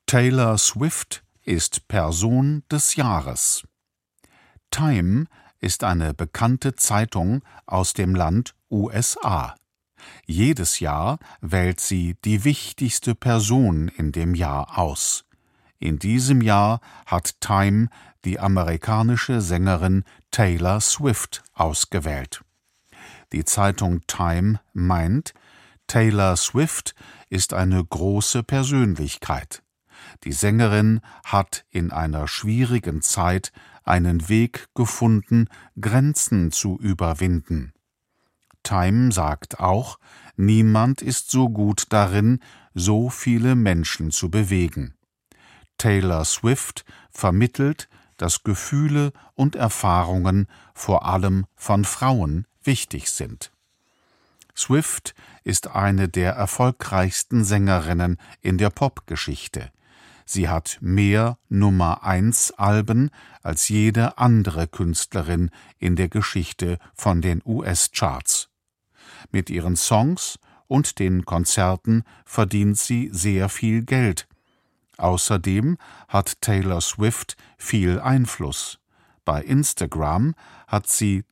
Taylor Swift ist Person des Jahres. Time ist eine bekannte Zeitung aus dem Land USA. Jedes Jahr wählt sie die wichtigste Person in dem Jahr aus. In diesem Jahr hat Time die amerikanische Sängerin Taylor Swift ausgewählt. Die Zeitung Time meint, Taylor Swift ist eine große Persönlichkeit. Die Sängerin hat in einer schwierigen Zeit einen Weg gefunden, Grenzen zu überwinden. Time sagt auch, niemand ist so gut darin, so viele Menschen zu bewegen. Taylor Swift vermittelt, dass Gefühle und Erfahrungen vor allem von Frauen wichtig sind. Swift ist eine der erfolgreichsten Sängerinnen in der Popgeschichte. Sie hat mehr Nummer-1-Alben als jede andere Künstlerin in der Geschichte von den US-Charts. Mit ihren Songs und den Konzerten verdient sie sehr viel Geld. Außerdem hat Taylor Swift viel Einfluss. Bei Instagram hat sie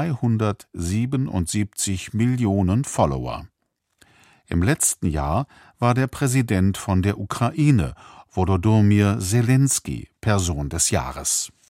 277 Millionen Follower. Im letzten Jahr war der Präsident von der Ukraine, Volodymyr Selenskyj, Person des Jahres.